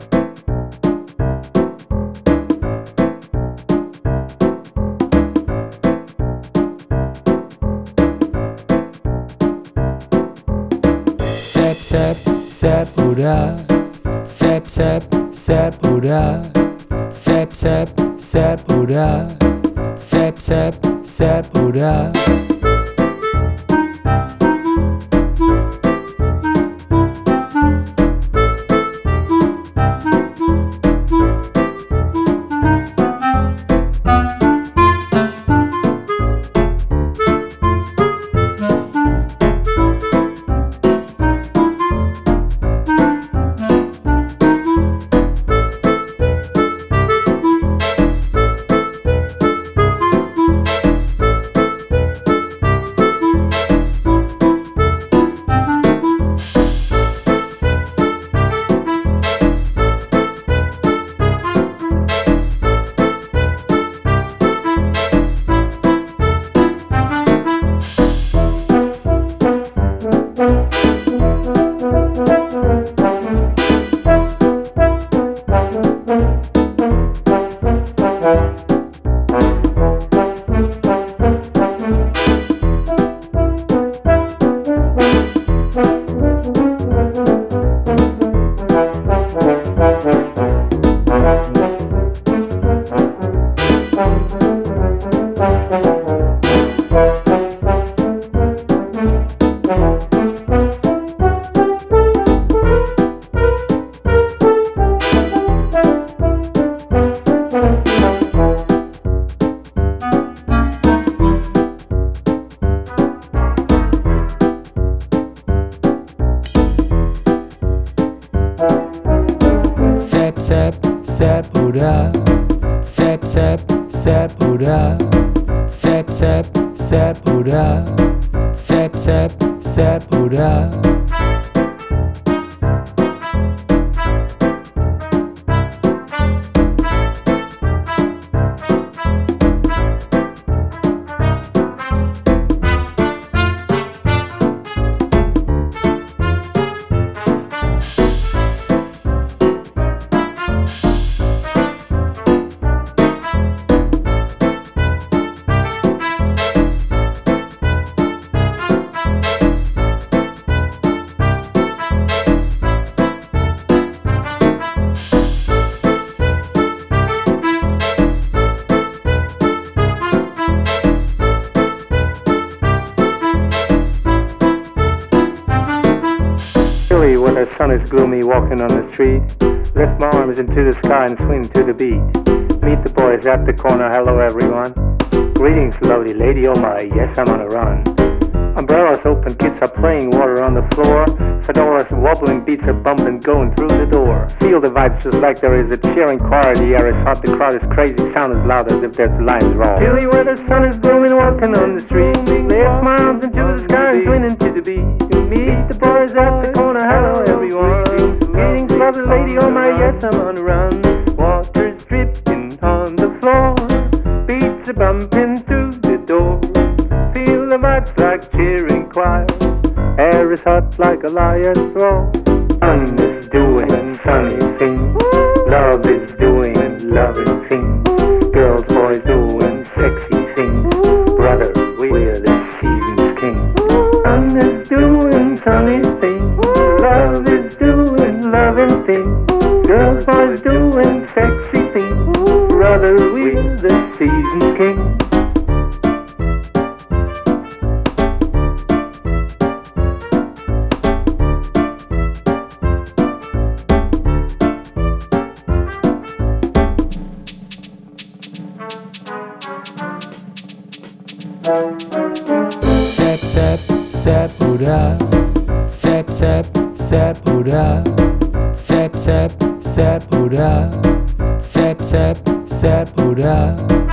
Sep, sepura. Sep, sepura. Sep, sepura. Sep, sepura. Sep, sepura. Sep, sepura. Sep, sepura. Sep, sepura. When the sun is gloomy, walking on the street, lift my arms into the sky and swing to the beat. Meet the boys at the corner, hello everyone. Greetings, lovely lady, oh my, yes, I'm on a run. Umbrellas open, kids are playing, water on the floor. Fedoras wobbling, beats are bumping, going through the door. Feel the vibes just like there is a cheering choir. The air is hot, the crowd is crazy, sound as loud as if there's lines wrong. Chilly where the sun is blooming, walking on the street. Lift my arms into the sky and swing into the beat. Meet the boys at the corner, hello everyone. Greetings, lovely lady, oh my, yes, I'm on a run. Water's dripping on the floor, beats are bumping through the door. Feel the vibes like cheering choir, air is hot like a lion's roar. Sun is doing sunny things, love is doing loving things. Girls, boys doing sexy things, brother, we're the season's king. Sun is doing sunny things, love is doing loving things. Girls, boys doing sexy things, brother, we're the season's king. Sep, sepura. Sep, sepura. Sep, sepura. Sep, sepura.